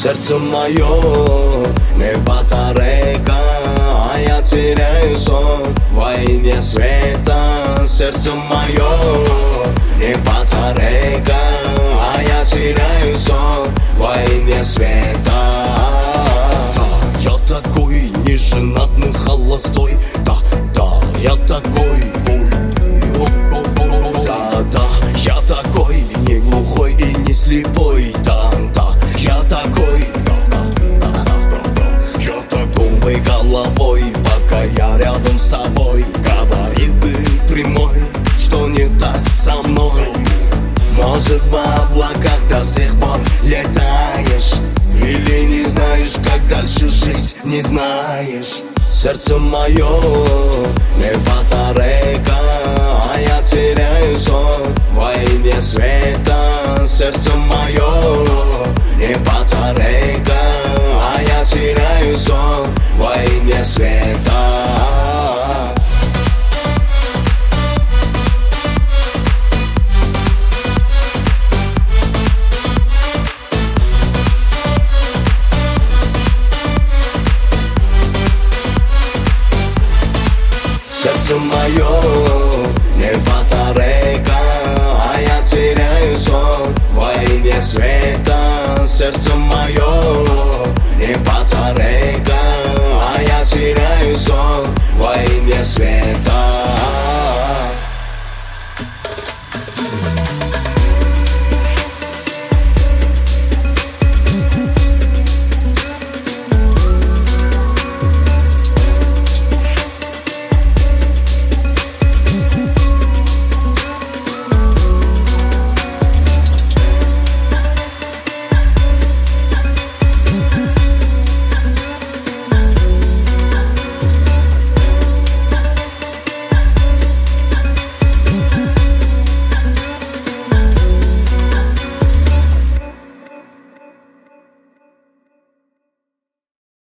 Сердце мое, не батарейка, а я теряю сон во имя света. Сердце мое, не батарейка, а я теряю сон во имя света. Да, я такой неженатный, холостой. Да, я такой. Да, я такой, не глухой и не слепой. Да, я такой. Я такой. Думай головой, пока я рядом с тобой. Говори ты прямой, что не так со мной. Может, в облаках до сих пор летаешь, или не знаешь, как дальше жить, не знаешь. Сердце мое, не батарейка, а я теряю сон во имя света. Сердце мое, не батарейка, а я теряю сон во имя света. Сердце мое, не батарейка, а я теряю сон во имя света. Сердце мое, не батарейка.